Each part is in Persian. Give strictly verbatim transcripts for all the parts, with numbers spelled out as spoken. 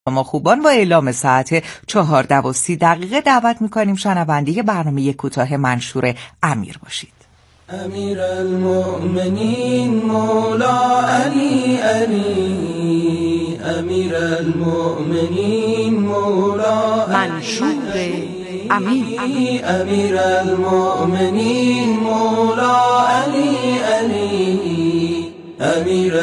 ما خوبان با اعلام ساعت چهارده و سی دقیقه دعوت میکنیم شنونده برنامه کوتاه منشور امیر باشید. امیر المؤمنین مولا علی علی، امیر المؤمنین مولا منشور امیر، امیر المؤمنین مولا علی علی، امیر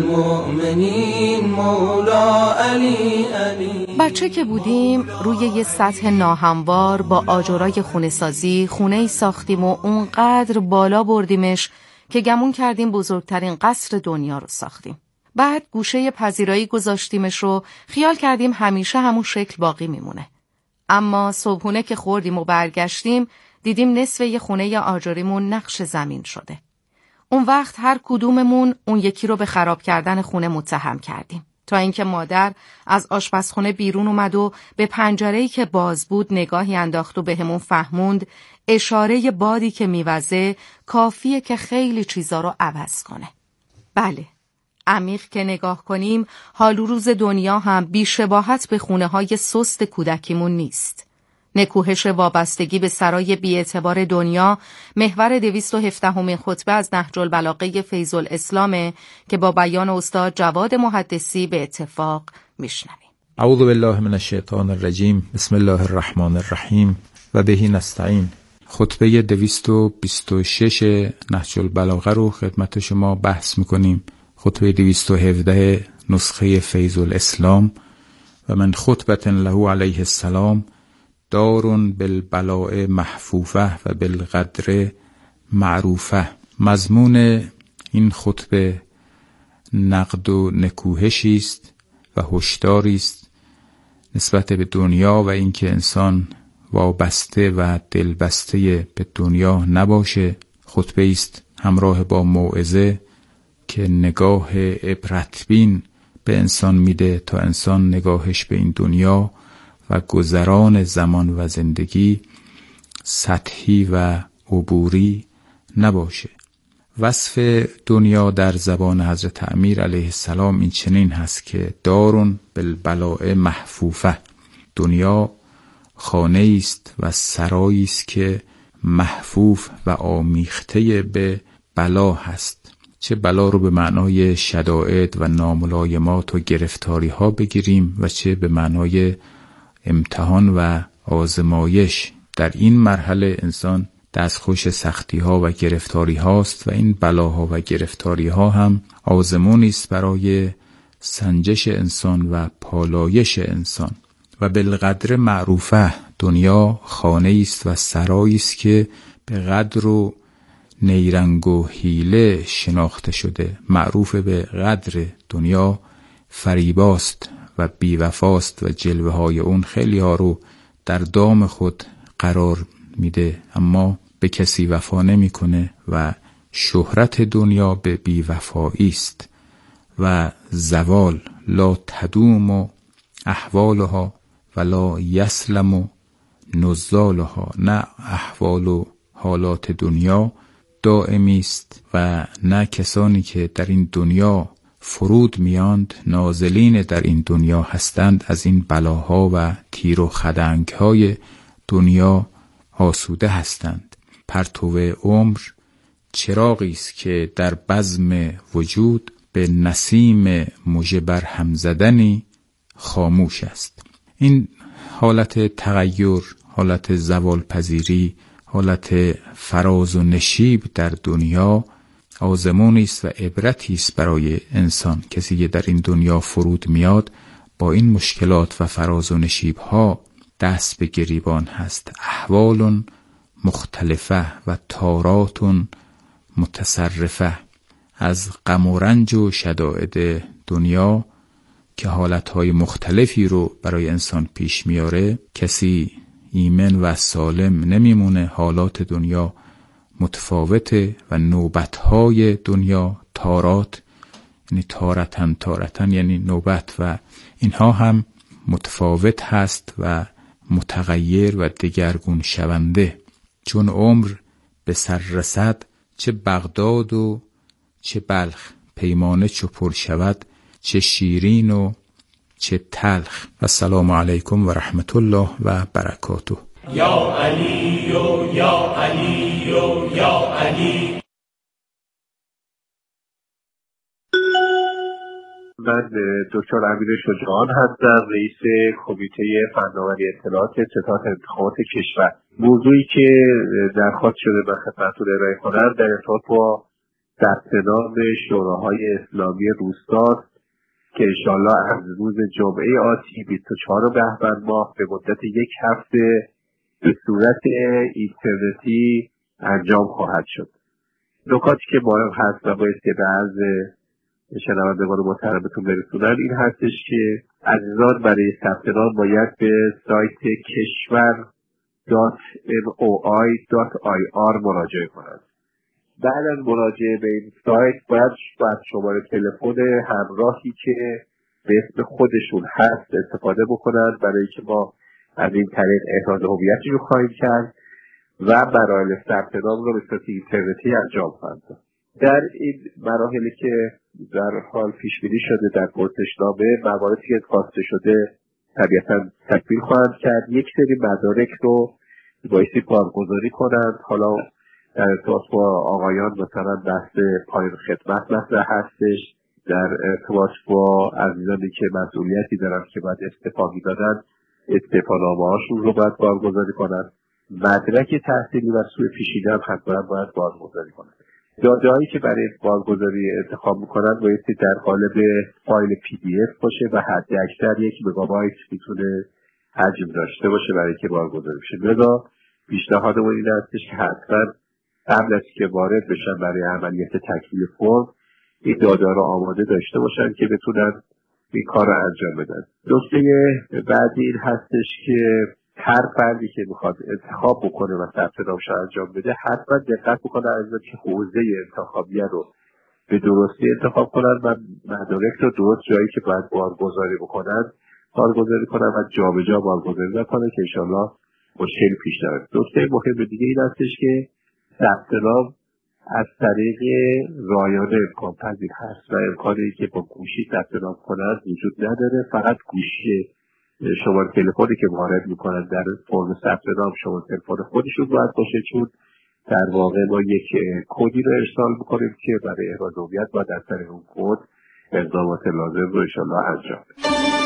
المؤمنین مولا علی علی. بچه که بودیم روی یه سطح ناهموار با آجرای خونه سازی خونه‌ای ساختیم و اونقدر بالا بردیمش که گمون کردیم بزرگترین قصر دنیا رو ساختیم. بعد گوشه پذیرایی گذاشتیمش رو خیال کردیم همیشه همون شکل باقی میمونه. اما صبحونه که خوردیم و برگشتیم دیدیم نصف یه خونه آجریمون نقش زمین شده. اون وقت هر کدوممون اون یکی رو به خراب کردن خونه متهم کردیم، تا اینکه مادر از آشپزخونه بیرون اومد و به پنجره‌ای که باز بود نگاهی انداخت و بهمون فهموند اشاره بادی که میوزه کافیه که خیلی چیزا رو عوض کنه. بله، عمیق که نگاه کنیم حال و روز دنیا هم بی‌شباهت به خونه‌های سست کودکیمون نیست. نکوهش وابستگی به سرای بی‌اعتبار دنیا محور دویست و هفدهمین خطبه از نهج البلاغه فیض الاسلامه که با بیان استاد جواد محدثی به اتفاق میشنویم. اعوذ بالله من الشیطان الرجیم، بسم الله الرحمن الرحیم و بهی نستعین. خطبه دویست و بیست و شش نهج البلاغه رو خدمت شما بحث میکنیم. خطبه دویست و هفده نسخه فیض الاسلام. و من خطبة له علیه السلام دارون بالبلاء محفوفه و بالقدر معروفه. مضمون این خطبه نقد و نکوهشی است و هشداری است نسبت به دنیا و اینکه انسان وابسته و دلبسته به دنیا نباشه. خطبه است همراه با موعظه که نگاه عبرتبین به انسان میده تا انسان نگاهش به این دنیا و گذران زمان و زندگی سطحی و عبوری نباشه. وصف دنیا در زبان حضرت امیر علیه السلام این چنین هست که دارون بالبلاء محفوفه. دنیا خانه است و سرایی است که محفوف و آمیخته به بلا هست. چه بلا رو به معنای شدائد و ناملایمات و گرفتاری ها بگیریم و چه به معنای امتحان و آزمایش. در این مرحله انسان دستخوش سختی ها و گرفتاری هاست و این بلاها و گرفتاری ها هم آزمونی است برای سنجش انسان و پالایش انسان. و بالقدر معروفه، دنیا خانه است و سرایی است که به قدر و نیرنگ و حیله شناخته شده. معروف به قدر. دنیا فریباست و بیوفاست و جلوه های اون خیلی ها رو در دام خود قرار میده اما به کسی وفا نمیکنه و شهرت دنیا به بیوفایی است و زوال لا تدوم و احوالها ولا یسلم و نزالها. نه احوال و حالات دنیا دائمی است و نه کسانی که در این دنیا فرود میاند نازلین در این دنیا هستند از این بلاها و تیر و خدنگهای دنیا آسوده هستند. پرتو عمر چراغی است که در بزم وجود به نسیم مژه بر هم زدنی خاموش است. این حالت تغییر، حالت زوال پذیری، حالت فراز و نشیب در دنیا آزمونی است و عبرتی است برای انسان. کسی که در این دنیا فرود میاد با این مشکلات و فراز و نشیب ها دست به گریبان هست. احوال مختلفه و تارات متصرفه. از غم و رنج و شدائد دنیا که حالتهای مختلفی رو برای انسان پیش میاره کسی ایمن و سالم نمیمونه. حالات دنیا متفاوته و نوبتهای دنیا تارات، یعنی تارتن تارتن یعنی نوبت، و اینها هم متفاوت هست و متغیر و دگرگون شونده. چون عمر به سر رسد چه بغداد و چه بلخ، پیمانه چو پر شود چه شیرین و چه تلخ. السلام علیکم و رحمت الله و برکاته. یا علی و یا علی و یا علی. من دکتر امیر شجاعان هستم، رئیس کمیته فناوری اطلاعات ستاد انتخابات کشور. موضوعی که درخواست شده من خدمتتون ارائه کنم در ارتباط با ثبت نام شوراهای اسلامی روستاست که انشاءالله از روز جمعه آتی بیست و چهارم بهمن ماه به مدت یک هفته به صورت اینترنتی انجام خواهد شد. نکاتی که مهم هست و باید که به عرض شنوندگان محترمتون برسونم این هستش که عزیزان برای ثبت نام باید به سایت کشور دات ام او آی دات آی آر مراجعه کنند. بعد از مراجعه به این سایت باید باید شماره تلفن همراهی که به اسم خودشون هست استفاده بکنند برای اینکه ما از این طریق احراز هویتی رو خواهیم کرد و مراحل ثبت نام رو به صورت اینترنتی انجام خواهند داد. در این مراحلی که در حال پیش بینی شده در پرسشنامه مواردی که خواسته شده طبیعتا تکمیل خواهند کرد. یک سری مدارک رو بایستی بارگذاری کنند. حالا در ارتباط با آقایان مثلا بحث پایان خدمت مطرح هستش، در ارتباط با عزیزانی که مسئولیتی دارن که باید استعفا میدادن استعفانامه هاشون رو باید بارگذاری کنند. مدرک تحصیلی و سوء پیشینه هم حتما باید بارگذاری کنند. داده‌هایی که برای بارگذاری انتخاب میکنن بایستی در قالب فایل پی دی اف باشه و حد اکثر یک مگابایت میتونه حجم داشته باشه برای که بارگذاری بشه. لذا پیشنهادمون این هستش که حتما قبل از که وارد بشن برای عملیات تکمیل فرم این داده رو آماده داشته باشن که بتونن این کار رو انجام بدن. نکته بعدی این هستش که هر فردی که میخواد انتخاب بکنه و ثبت نامش انجام بده حتما دقت بکنه از اینکه حوزه انتخابیه رو به درستی انتخاب کنن و مدارک رو درست جایی که باید بارگذاری بکنن بارگذاری کنن و جابجا بارگذاری نکنن که انشالله مشکل پیش نیاد. نکته مهم دیگه این هستش که ثبت نام از طریق رایانه امکان پذیر هست و امکانی که با گوشی ثبت نام کنند وجود نداره. فقط گوشی شماره تلفنی که وارد میکنن در فرم ثبت نام شماره تلفن خودشون باید باشه، چون در واقع ما یک کدی رو ارسال میکنیم که برای احراز هویت باید از طریق اون کد اقدامات لازم رو انشالله انجام بدیم.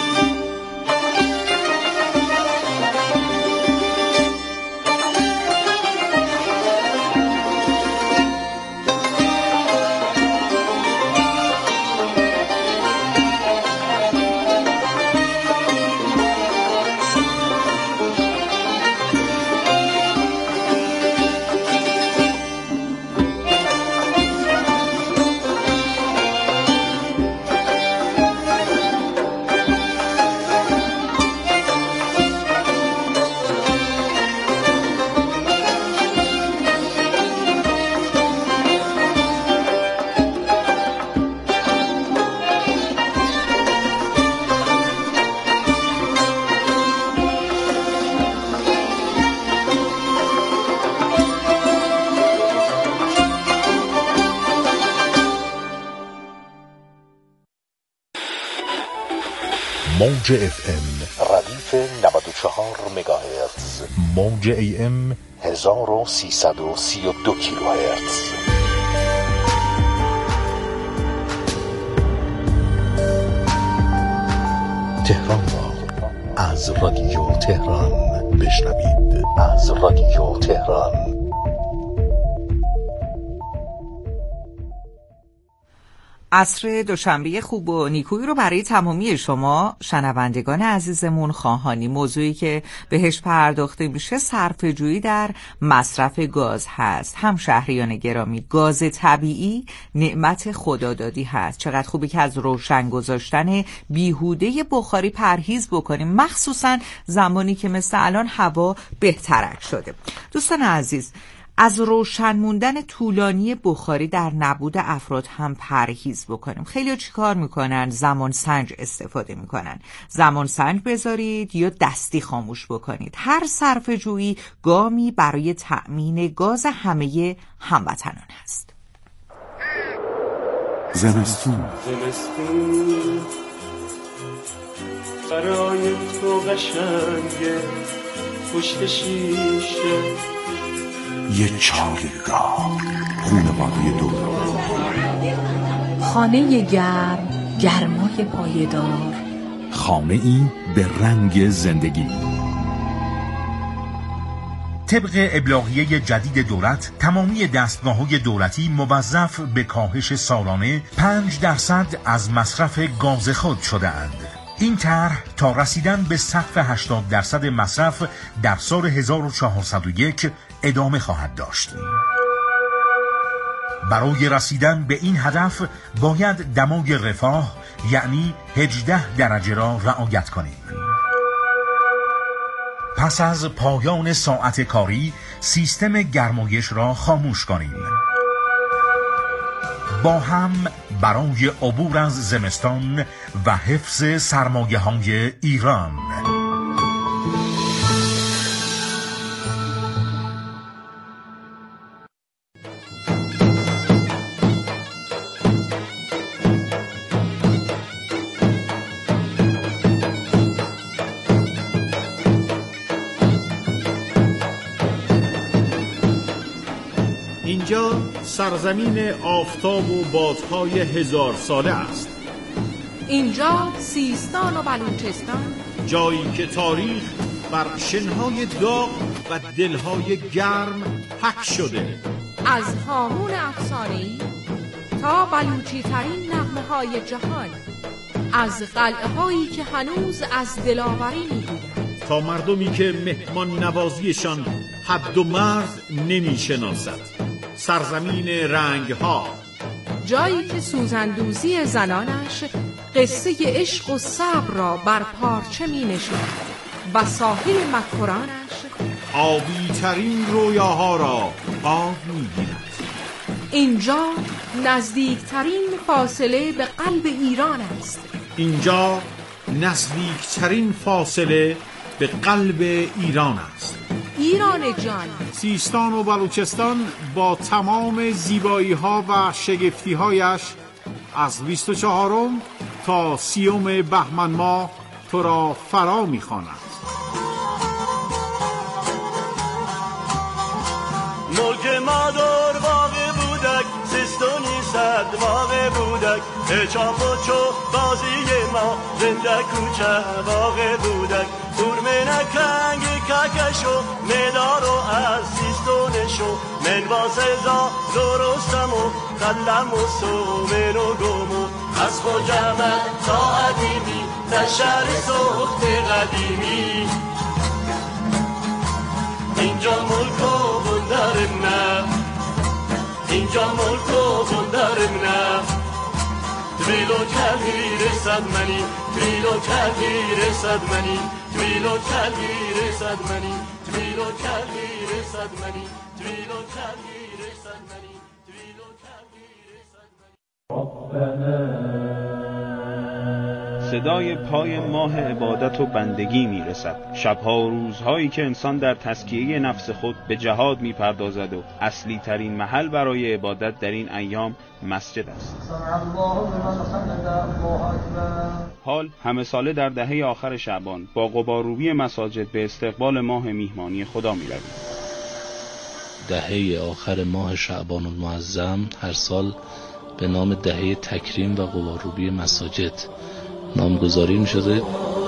موج اف ام ردیف نود و چهار مگاهرتز، موج ای ام هزار و سیصد و سی و دو کیلوهرتز. تهران را از رادیو تهران بشنوید. از رادیو تهران. عصر دوشنبه خوب و نیکویی رو برای تمامی شما شنوندگان عزیزمون خواهانی. موضوعی که بهش پرداخته میشه صرفه‌جویی در مصرف گاز هست. همشهریان گرامی، گاز طبیعی نعمت خدادادی هست. چقدر خوبه که از روشن گذاشتن بیهوده بخاری پرهیز بکنیم، مخصوصا زمانی که مثل الان هوا بهترک شده. دوستان عزیز، از روشن موندن طولانی بخاری در نبود افراد هم پرهیز بکنیم. خیلی ها چی کار میکنن؟ زمان سنج استفاده میکنن. زمان سنج بذارید یا دستی خاموش بکنید. هر صرفه‌جویی گامی برای تأمین گاز همه هموطنان است. زمستون برای تو قشنگه پشت شیشه یه چایگاه خونواده دور خانه گرم گرمای پایدار خانه ای به رنگ زندگی. طبق ابلاغیه جدید دولت تمامی دستگاه‌های دولتی موظف به کاهش سالانه پنج درصد از مصرف گاز خود شده‌اند. این طرح تا رسیدن به سقف هشتاد درصد مصرف در سال هزار و چهارصد و یک ادامه خواهد داشت. برای رسیدن به این هدف باید دمای رفاه یعنی هجده درجه را رعایت کنیم. پس از پایان ساعت کاری سیستم گرمایش را خاموش کنیم. با هم برای عبور از زمستان و حفظ سرمایه‌های ایران. اینجا سرزمین آفتاب و بادهای هزار ساله است. اینجا سیستان و بلوچستان، جایی که تاریخ بر شنهای داغ و دلهای گرم حک شده. از هامون افسانه‌ای تا بلوچی ترین نغمه های جهان، از قلعه هایی که هنوز از دلاوری می‌گویند تا مردمی که مهمان نوازیشان حد و مرز نمی‌شناسد. سرزمین رنگ ها، جایی که سوزندوزی زنانش قصه عشق و صبر را بر پارچه می نشوند و ساحل مکرانش آبی ترین رویاها را آب می گیرد. اینجا نزدیکترین فاصله به قلب ایران است. اینجا نزدیکترین فاصله به قلب ایران است. ایران جان، سیستان و بلوچستان با تمام زیبایی ها و شگفتی هایش از بیست و چهارم تا سیوم بهمن ماه تو را فرا می‌خواند. ملک مادر باغ بودک سیستانی صد باغ بودک چاپ و چو بازی ما زنده کوچه باغ بودک دورمه نکنگ ککشو مدارو از سیستونشو من واسزا درستم و خلم و سومن و گمو از خوجمه تا عدیمی در شهر سخت قدیمی اینجا ملک و بندرم نه اینجا ملک و بندرم نه تویلو کلگیر صد منی تویلو کلگیر صد منی تویلو کلگیر صد منی تویلو کلگیر صد منی تویلو کلگیر صد منی تویلو کلگیر صد منی. صدای پای ماه عبادت و بندگی میرسد. شبها و روزهایی که انسان در تزکیه نفس خود به جهاد میپردازد و اصلی ترین محل برای عبادت در این ایام مسجد است. حال همه ساله در دهه آخر شعبان با غبارروبی مساجد به استقبال ماه میهمانی خدا میرویم. دهه آخر ماه شعبان المعظم هر سال به نام دهه تکریم و غبارروبی مساجد نامگذاری می شده.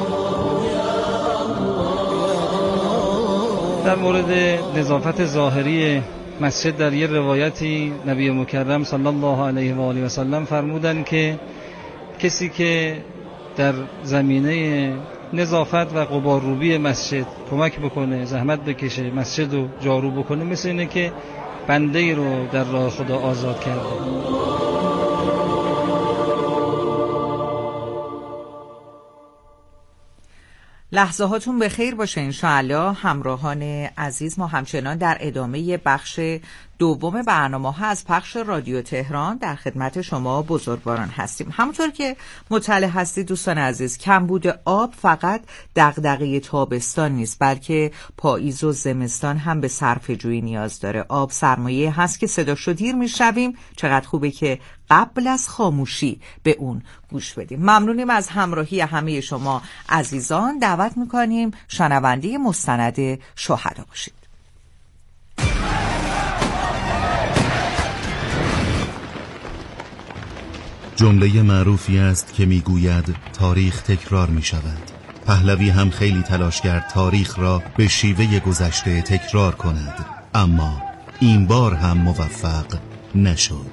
در مورد نظافت ظاهری مسجد در یه روایتی نبی مکرم صلی الله علیه و آله و سلم فرمودن که کسی که در زمینه نظافت و غبارروبی مسجد کمک بکنه، زحمت بکشه، مسجد رو جارو بکنه، مثل اینه که بنده رو در راه خدا آزاد کرده. لحظه هاتون به خیر باشه انشاءالله. همراهان عزیز، ما همچنان در ادامه بخش دوم برنامه ها از پخش رادیو تهران در خدمت شما بزرگواران هستیم. همونطور که مطلع هستید دوستان عزیز، کمبود آب فقط دغدغه تابستان نیست، بلکه پاییز و زمستان هم به صرفه‌جویی نیاز داره. آب سرمایه هست که صداش رو دیر میشنویم، چقدر خوبه که قبل از خاموشی به اون گوش بدیم. ممنونیم از همراهی همه شما عزیزان. دعوت میکنیم شنونده مستند شهدا باشید. جمله معروفی است که میگوید تاریخ تکرار می شود. پهلوی هم خیلی تلاش کرد تاریخ را به شیوه گذشته تکرار کند، اما این بار هم موفق نشد.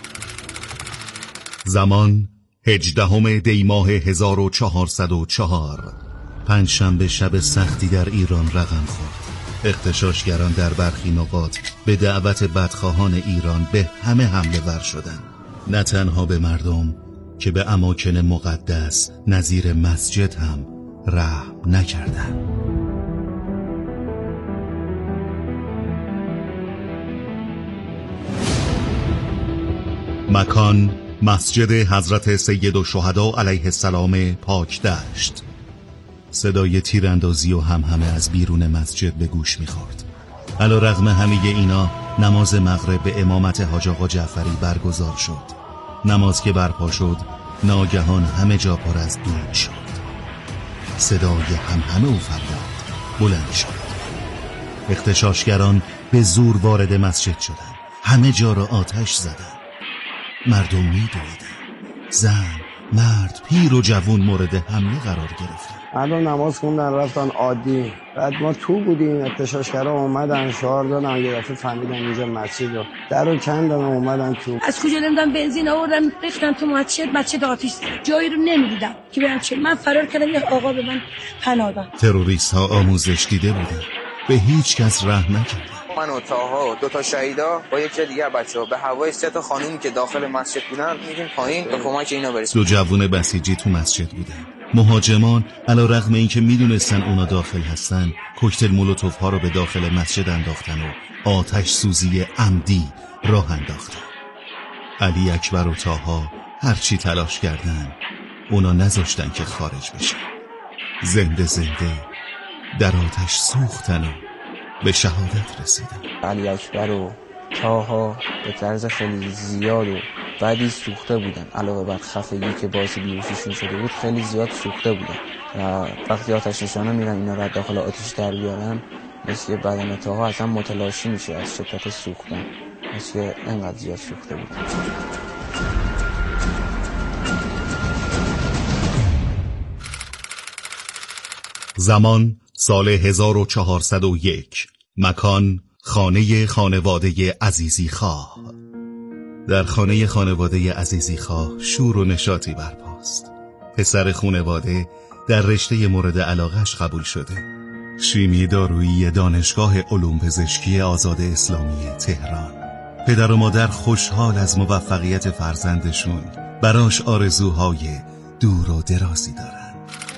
زمان هجدهم دی ماه هزار و چهارصد و چهار، پنجشنبه شب سختی در ایران رقم خورد. اغتشاشگران در برخی نقاط به دعوت بدخواهان ایران به همه حمله ور شدند، نه تنها به مردم که به اماکن مقدس نظیر مسجد هم رحم نکردند. مکان مسجد حضرت سید الشهدا علیه السلام پاک دشت. صدای تیراندازی و همهمه از بیرون مسجد به گوش می‌خورد. علی‌رغم همه اینا نماز مغرب به امامت حاج آقا جعفری برگزار شد. نماز که برپا شد ناگهان همه جا پر از دود شد. صدای همهمه و فریاد بلند شد. اغتشاشگران به زور وارد مسجد شدند. همه جا را آتش زدند. مردم می‌دویدند. زن، مرد، پیر و جوان مورد حمله قرار گرفتند. الان نماز خوندن رفتن عادی. بعد ما تو بودیم، اغتشاشگرا اومدن شعار دادن، یه دفعه فهمیدن اینجا مسجد رو درو کندن و اومدن تو. از کجا نمیدونم بنزین آوردن ریختن تو مسجد، مسجد آتش جایی رو نمیدیدم که برم چه. من فرار کردم، یه آقا به من پناه داد. تروریست ها آموزش دیده بودن، به هیچ کس رحم نکردن. من و تاها دو تا شهیدا با یک دیگه بچه‌ها به هوای سه تا خانومی که داخل مسجد بودن میگیم پایین به کمک اینا برسیم. دو جوون بسیجی تو مسجد بودن. مهاجمان علی‌رغم اینکه میدونستن اونا داخل هستن، کوکتل مولوتوف ها رو به داخل مسجد انداختن و آتش سوزی عمدی راه انداختن. علی اکبر و تاها هرچی تلاش کردن اونا نذاشتن که خارج بشن. زنده زنده در آتش سوختن و به شهادت رسیدن. علی اکبر و تاها به طرز خیلی زیاد و بعدی سوخته بودن، علاوه بر خفگی که باعث بیهوشیشون شده بود خیلی زیاد سوخته بودن و وقتی آتش نشانا میرن اینا رو داخل آتش در بیارن، مثل بدن تاها اصلا متلاشی میشه از شدت سوختن، مثل انقدر زیاد سوخته بود. زمان سال هزار و چهارصد و یک. مکان خانه خانواده عزیزی خواه. در خانه خانواده عزیزی خواه شور و نشاطی برپاست. پسر خانواده در رشته مورد علاقش قبول شده، شیمی دارویی دانشگاه علوم پزشکی آزاد اسلامی تهران. پدر و مادر خوشحال از موفقیت فرزندشون براش آرزوهای دور و درازی دارن.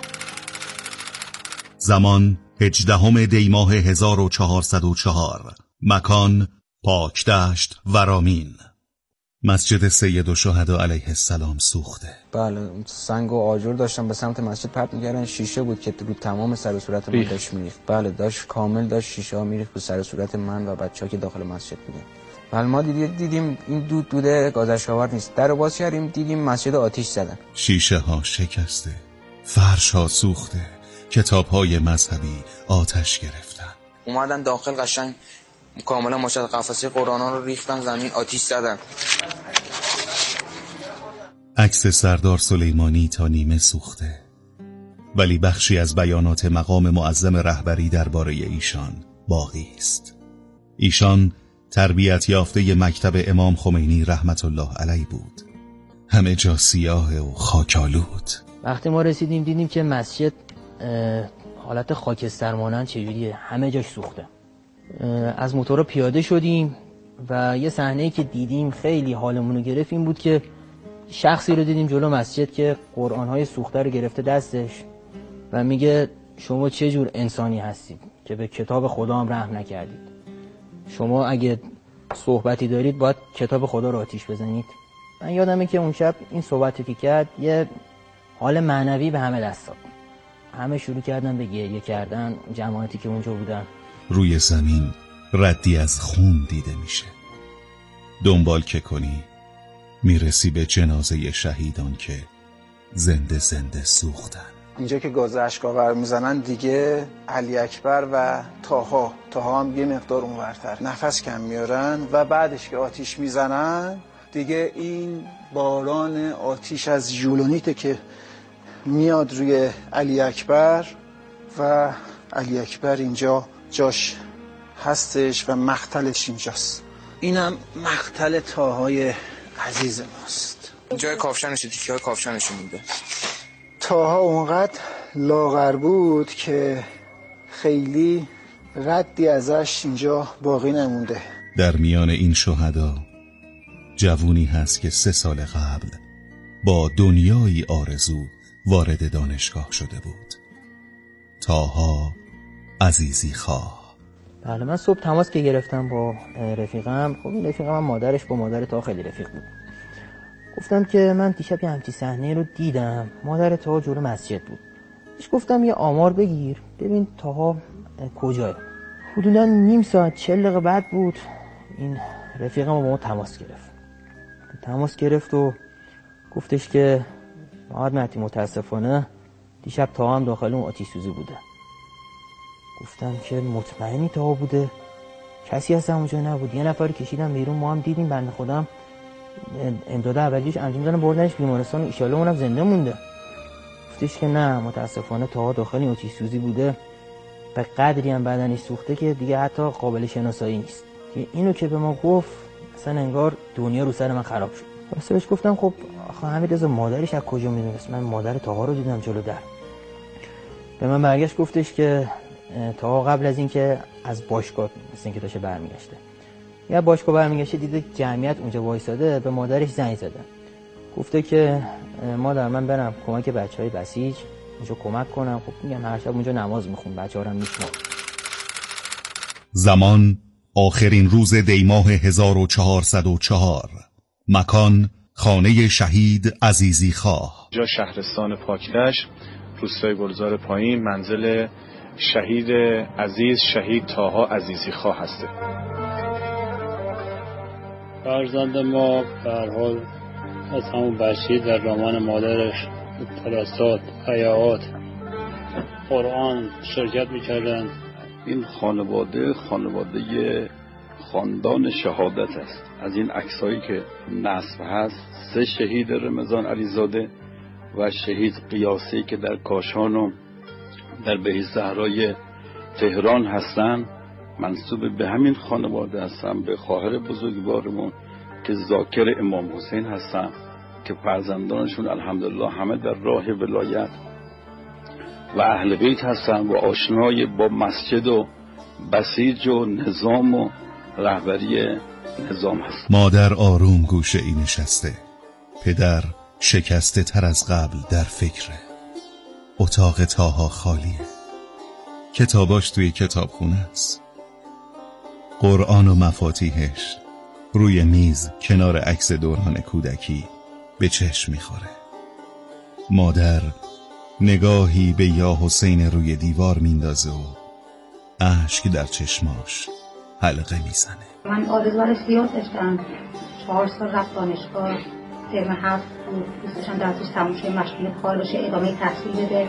زمان هجدهم دی ماه هزار و چهارصد و چهار. مکان پاکدشت ورامین. مسجد سید الشهدا علیه السلام سوخته. بله، سنگ و آجر داشتن به سمت مسجد پرت می‌کردن. شیشه بود که رو تمام سر و صورت من داشت میریخت. بله، داشت کامل داشت شیشه ها میریخت رو سر و صورت من و بچه‌ها که داخل مسجد بودن. بله، ما دیدیم دیدیم این دود دوده گازش آور نیست. درو باز کردیم دیدیم مسجد آتش زدن. شیشه ها شکسته، فرش ها سوخته، کتاب های مذهبی آتش گرفتن. اومدن داخل قشنگ کاملا مشد قفسه قرآن ها رو ریختن زمین، آتش زدن. عکس سردار سلیمانی تا نیمه سوخته، ولی بخشی از بیانات مقام معظم رهبری درباره ایشان باقی است. ایشان تربیت یافته مکتب امام خمینی رحمت الله علیه بود. همه جا سیاه و خاکالود. وقتی ما رسیدیم دیدیم که مسجد حالت خاکستر مانند چجوریه، همه جاش سوخته. از موتور پیاده شدیم و یه صحنه‌ای که دیدیم خیلی حالمون رو گرفت این بود که شخصی رو دیدیم جلو مسجد که قرآن‌های سوخته رو گرفته دستش و میگه شما چه جور انسانی هستید که به کتاب خدا هم رحم نکردید؟ شما اگه صحبتی دارید باید کتاب خدا رو آتیش بزنید. من یادمه که اون شب این صحبتی که کرد یه حال معنوی به همه دست داد. همه شروع کردن به گریه کردن، جماعتی که اونجا بودن. روی زمین ردی از خون دیده میشه. دنبال که کنی میرسی به جنازه شهیدان که زنده زنده سوختن. اینجا که گاز اشک‌آور میزنن دیگه علی اکبر و طاها طاها هم یه مقدار اونورتر نفس کم میارن و بعدش که آتیش میزنن دیگه این باران آتیش از ژولونیته که میاد روی علی اکبر و علی اکبر اینجا جاش هستش و مقتلش اینجاست. اینم مقتل طاهای عزیز ماست. جای کافشنشه، تیکه های کافشنشون میده. طاها اونقدر لاغر بود که خیلی ردی ازش اینجا باقی نمونده. در میان این شهدا جوونی هست که سه سال قبل با دنیای آرزو وارد دانشگاه شده بود. طاها عزیزی خواه. بله، من صبح تماس که گرفتم با رفیقم، خب این رفیقم هم مادرش با مادر طاها خیلی رفیق بود. گفتم که من دیشب یه همچین صحنه رو دیدم، مادر طاها جلو مسجد بود. بهش گفتم یه آمار بگیر ببین طاها کجاه. حدودا نیم ساعت چهل دقیقه بعد بود این رفیقم با ما تماس گرفت. تماس گرفت و گفتش که محمد مهدی متاسفانه دیشب طاها هم داخل اون آتش سوزی بوده. گفتم که مطمئنی طاها بوده؟ کسی هست اونجا نبود. یه نفر کشیدم بیرون، ما هم دیدیم، بنده خودم امداد اولیش انجام دادن بردنش بیمارستان، ان شاءالله اونم زنده مونده. گفتش که نه متاسفانه طاها داخل این آتش سوزی بوده، به قدری هم بدنش سوخته که دیگه حتی قابل شناسایی نیست. اینو که به ما گفت اصلا انگار دنیا رو سر من خراب شد. واسه بهش گفتم خب آخه حمیدرضا مادرش از کجا میدونست؟ من مادر طاها رو دیدم جلو در. به من برگشت گفتش که طاها قبل از این که از باشگاه مثل اینکه داشته برمیگشته، یا باشگاه برمیگشته دیده جمعیت اونجا وایساده، به مادرش زنگ زده. گفته که مادر من برم کمک بچهای بسیج اونجا کمک کنم. خب میگم هر شب اونجا نماز میخون، بچه‌ها رو میشناسه. زمان آخرین روز دیماه هزار و چهارصد و چهار. مکان خانه شهید عزیزی خواه. جا شهرستان پاکدشت، روستای گلزار پایین، منزل شهید عزیز شهید طاها عزیزی خواه هسته. فرزند ما به هر حال از همون بچگی در دامان مادرش جلسات، حیات، قرآن شرکت میکردن. این خانواده خانواده خاندان شهادت است. از این عکسایی که نصب هست، سه شهید رمضان علیزاده و شهید قیاسی که در کاشان و در بهشت‌صحرای تهران هستن، منسوب به همین خانواده هستن، به خواهر بزرگوارمون که ذاکر امام حسین هستن که فرزندانشون الحمدلله همه در راه ولایت و اهل بیت هستن و آشنای با مسجد و بسیج و نظام و رهبری نظام هست. مادر آروم گوشه ای نشسته، پدر شکسته تر از قبل در فکره. اتاق طاها خالیه، کتاباش توی کتابخونه است، قرآن و مفاتیحش روی میز کنار عکس دوران کودکی به چشم میخوره. مادر نگاهی به یا حسین روی دیوار میندازه و اشک در چشماش حلقه میزنه. من آرزوارش زیاد داشتم، چهار سال رفت دانشگاه، ترم هفت بود، دوست داشتم درسش تموم شه، مشغول کار بشه، ادامه تحصیل بده.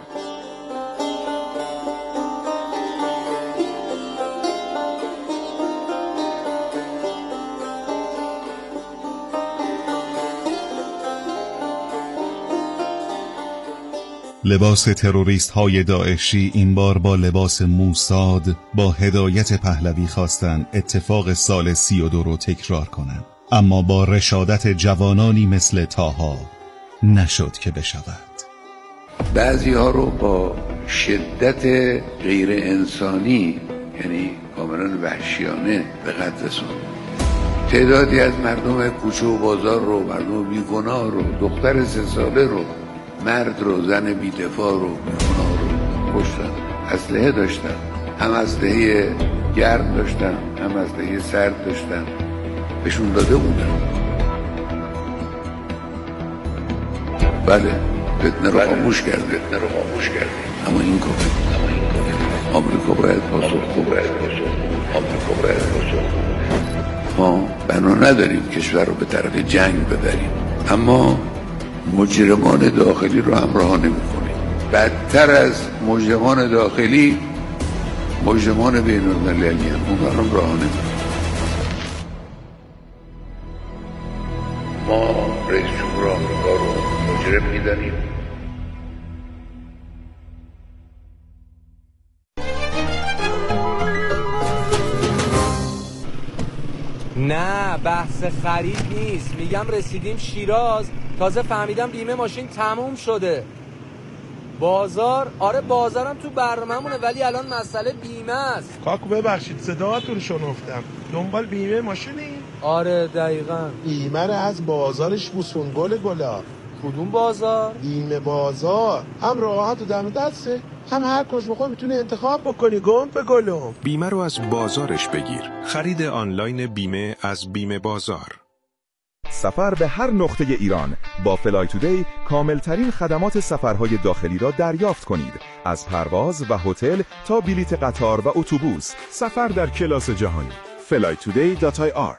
لباس تروریست های داعشی این بار با لباس موساد با هدایت پهلوی خواستن اتفاق سال سی و دو رو تکرار کنن، اما با رشادت جوانانی مثل طاها نشد که بشود. بعضی ها رو با شدت غیر انسانی، یعنی کاملا وحشیانه به قتل رسوند. تعدادی از مردم کوچه و بازار رو، مردم بیگناه رو، دختر سه ساله رو، مرد رو، زن بی‌دفاع رو، بیگناه رو کشتن. اسلحه داشتن، هم اسلحه گرم داشتم هم اسلحه سرد داشتم، بهشون داده بودم. بله فتنه رو خاموش کرده، فتنه رو خاموش کرده، اما این کافی آمریکا باید پاسخگو باید آمریکا باید پاسخگو. ما بنا نداریم کشور رو به طرف جنگ ببریم، اما مجرمان داخلی رو همراه نمی‌کنیم. بدتر از مجرمان داخلی مجرمان بین‌المللی هم اون رو راه نمی‌کنیم. ما رئیس جمهور آمریکا رو مجرم می‌دانیم. نه بحث خرید نیست، میگم رسیدیم شیراز، تازه فهمیدم بیمه ماشین تموم شده. بازار، آره بازارم تو برنامه‌مونه ولی الان مسئله بیمه است. کاکو ببخشید صداتون رو شنفتم، دنبال بیمه ماشینی؟ آره دقیقاً. بیمه رو از بازارش بوسون گل گلا. کدوم بازار؟ بیمه بازار، هم راحت و دم دسته، هم هر کجا بخوای میتونی انتخاب بکنی. گم به گلم. بیمه رو از بازارش بگیر. خرید آنلاین بیمه از بیمه بازار. سفر به هر نقطه ایران با فلای تودی کاملترین خدمات سفرهای داخلی را دریافت کنید. از پرواز و هتل تا بلیت قطار و اتوبوس، سفر در کلاس جهانی. فلای تودی دات آی آر.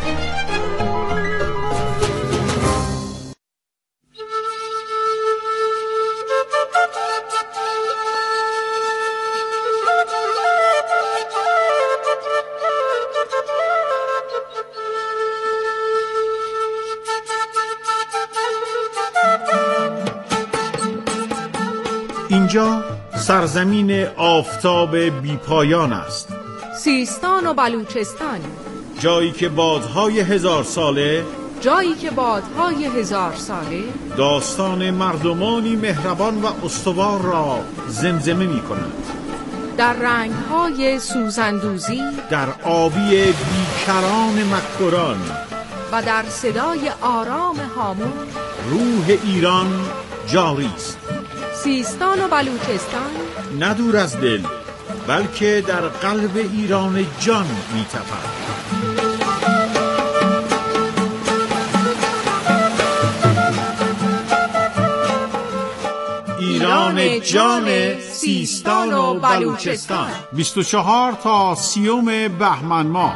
اینجا سرزمین آفتاب بیپایان است، سیستان و بلوچستان، جایی که بادهای هزار ساله جایی که بادهای هزار ساله داستان مردمانی مهربان و استوار را زمزمه می کند. در رنگهای سوزندوزی، در آبی بیکران مکران و در صدای آرام هامون روح ایران جاری است. سیستان و بلوچستان نه دور از دل، بلکه در قلب ایران جان می تپد. ایران جان سیستان و بلوچستان، بیست و چهار تا سیوم بهمن ماه.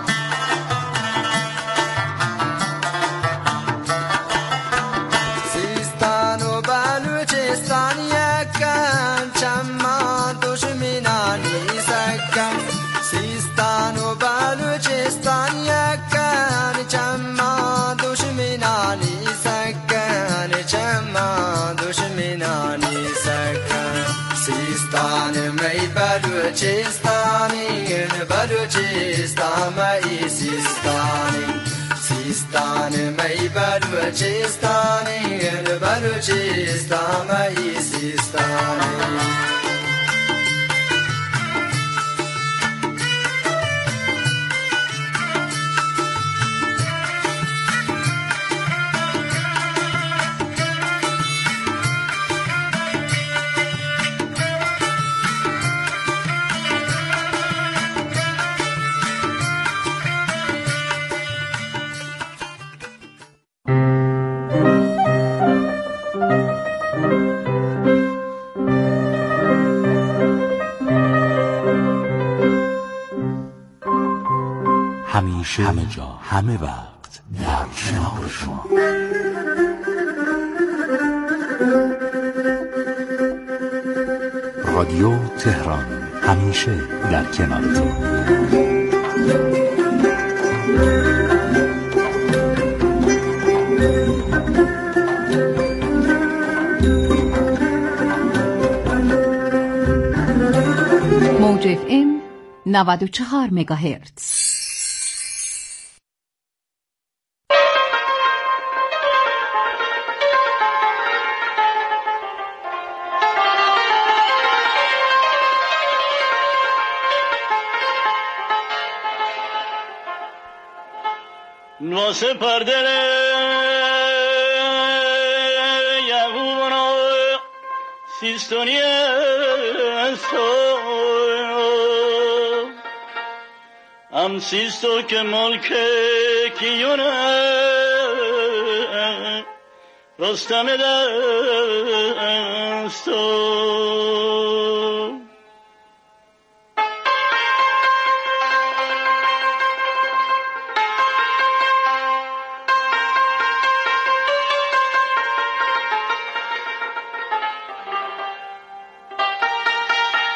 بلوچستان مئی سیستانی، سیستان مئی بلوچستانی، بلوچستان مئی سیستانی. همیشه همه جا همه وقت در کنار شما. رادیو تهران همیشه در کنارتون. موج اف ام نود و چهار مگاهرتز. واسه پرده یهون و سیستانی است شمسیستو که ملک کیونه رستم دستو